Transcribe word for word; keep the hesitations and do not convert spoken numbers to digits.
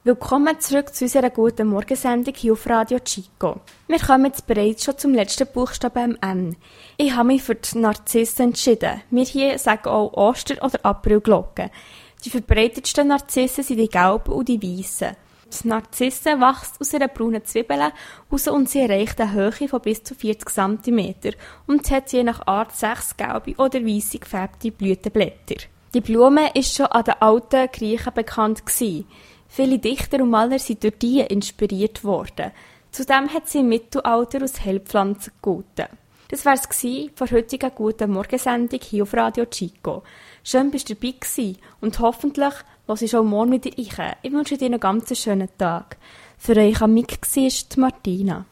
Willkommen zurück zu unserer guten Morgensendung hier auf Radio Chico. Wir kommen jetzt bereits schon zum letzten Buchstaben N. Ich habe mich für die Narzissen entschieden. Wir hier sagen auch Oster- oder Aprilglocken. Die verbreitetsten Narzissen sind die gelben und die weißen. Die Narzisse wächst aus einer braunen Zwiebel raus und sie erreicht eine Höhe von bis zu vierzig Zentimeter und hat je nach Art sechs gelbe oder weisse gefärbte Blütenblätter. Die Blume ist schon an den alten Griechen bekannt gewesen. Viele Dichter und Maler sind durch die inspiriert worden. Zudem hat sie im Mittelalter als Heilpflanze gegolten. Das war es von der heutigen guten Morgensendung hier auf Radio Chico. Schön, bist du dabei gewesen und hoffentlich hörst du schon morgen wieder rein. Ich wünsche dir einen ganz schönen Tag. Für euch am Mic war Martina.